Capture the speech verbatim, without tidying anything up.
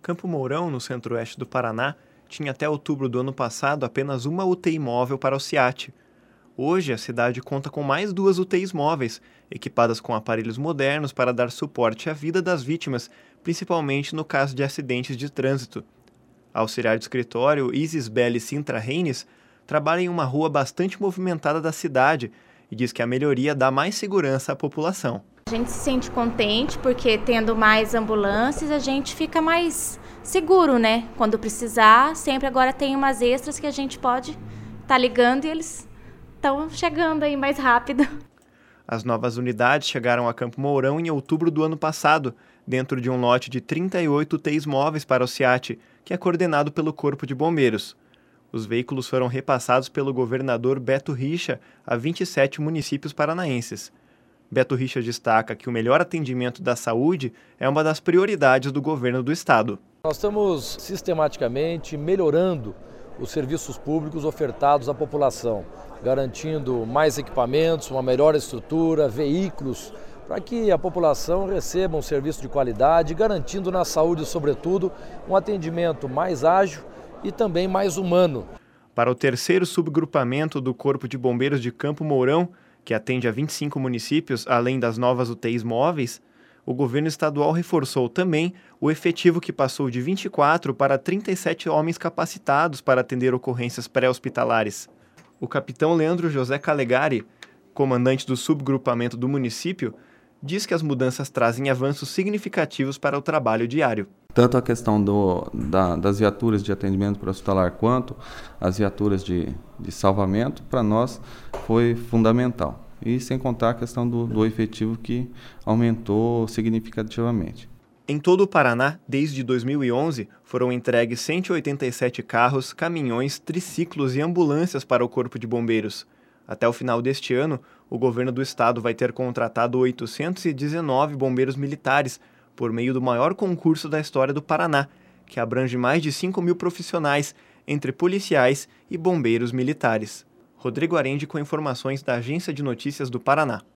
Campo Mourão, no centro-oeste do Paraná, tinha até outubro do ano passado apenas uma U T I móvel para o SIAT. Hoje, a cidade conta com mais duas U T Is móveis, equipadas com aparelhos modernos para dar suporte à vida das vítimas, principalmente no caso de acidentes de trânsito. A auxiliar de escritório Isis Belli Sintra Reines trabalha em uma rua bastante movimentada da cidade e diz que a melhoria dá mais segurança à população. A gente se sente contente porque tendo mais ambulâncias a gente fica mais seguro, né? Quando precisar, sempre agora tem umas extras que a gente pode estar tá ligando e eles estão chegando aí mais rápido. As novas unidades chegaram a Campo Mourão em outubro do ano passado, dentro de um lote de trinta e oito U T Is móveis para o SIAT, que é coordenado pelo Corpo de Bombeiros. Os veículos foram repassados pelo governador Beto Richa a vinte e sete municípios paranaenses. Beto Richa destaca que o melhor atendimento da saúde é uma das prioridades do governo do estado. Nós estamos sistematicamente melhorando os serviços públicos ofertados à população, garantindo mais equipamentos, uma melhor estrutura, veículos, para que a população receba um serviço de qualidade, garantindo na saúde, sobretudo, um atendimento mais ágil e também mais humano. Para o terceiro subgrupamento do Corpo de Bombeiros de Campo Mourão, que atende a vinte e cinco municípios, além das novas U T Is móveis, o governo estadual reforçou também o efetivo que passou de vinte e quatro para trinta e sete homens capacitados para atender ocorrências pré-hospitalares. O capitão Leandro José Calegari, comandante do subgrupamento do município, diz que as mudanças trazem avanços significativos para o trabalho diário. Tanto a questão do, da, das viaturas de atendimento pré-hospitalar quanto as viaturas de, de salvamento, para nós foi fundamental. E sem contar a questão do, do efetivo que aumentou significativamente. Em todo o Paraná, desde dois mil e onze, foram entregues cento e oitenta e sete carros, caminhões, triciclos e ambulâncias para o Corpo de Bombeiros. Até o final deste ano, o governo do estado vai ter contratado oitocentos e dezenove bombeiros militares, por meio do maior concurso da história do Paraná, que abrange mais de cinco mil profissionais, entre policiais e bombeiros militares. Rodrigo Arendi com informações da Agência de Notícias do Paraná.